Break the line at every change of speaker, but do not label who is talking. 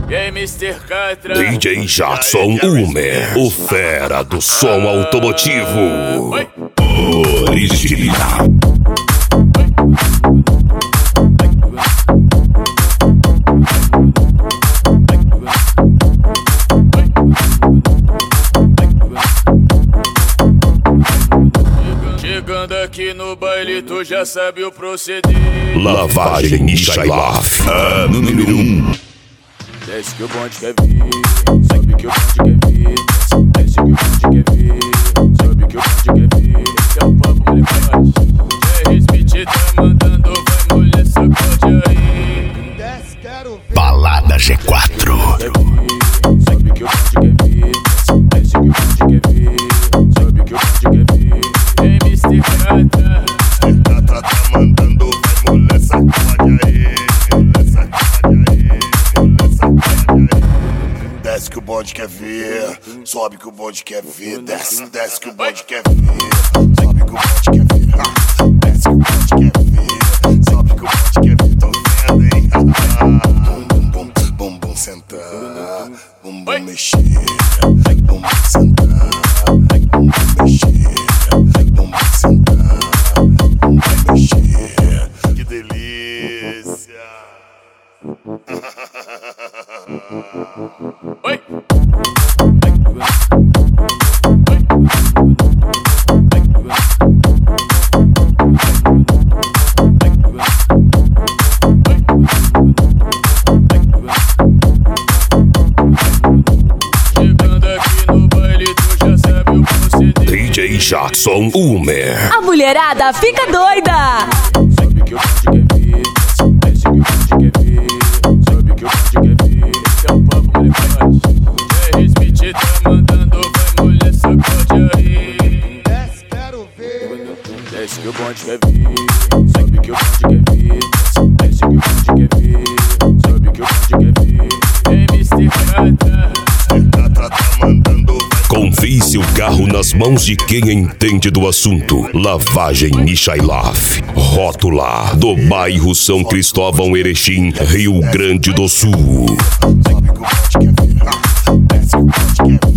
DJ Jackson Umer, o fera do som automotivo. Original.
Chegando aqui no baile, tu já sabe o proceder.
Lavagem Nishailaf, a número 1.
Desce que o bonde quer vir, sobe que o bonde quer vir. Desce que o bonde quer vir, sobe que o bonde quer vir. Esse é o papo, moleque. Jerry Smith tá mandando, vai mulher, sacode aí.
Desce, quero ver.
Balada G4.
Sobe que o bonde quer vir, desce que o bonde quer vir. Sobe que o bonde quer vir. MC Catra.
Catra tá mandando, vai mulher, sacode aí. Mulher, sacode aí. Desce que o bonde quer ver, sobe que o bonde quer ver. Desce, desce que o bonde quer ver, sobe que o bonde quer ver. Desce que o bonde quer ver, sobe que o bonde quer ver. Tô vendo, hein? Bum, bum, bum, bum, bum, sentar, bum, bum, mexer. Bum, bum, sentar, bum, bum, mexer. Bum, bum, sentar, bum, bum, mexer. Que delícia!
Oi. Chegando aqui no baile, tu já sabe o proceder.
DJ Jackson Umer.
A mulherada fica doida.
Sobe que o bonde quer vir, desce que o bonde quer vir. Sobe que o bonde quer vir. Esse é o papo, moleque. Jerry Smith tá mandando, vai mulher, sacode aí.
Desce, quero ver.
Desce que o bonde quer vir, sobe que o bonde quer vir. Desce que o bonde quer vir, sobe que o bonde quer vir. MC Catra.
Catra tá mandando,
Confie seu carro nas mãos de quem entende do assunto. Lavagem Nishailaf, rótula do bairro São Cristóvão, Erechim, Rio Grande do Sul.
sobe que o bonde quer ver. Desce que o bonde quer ver.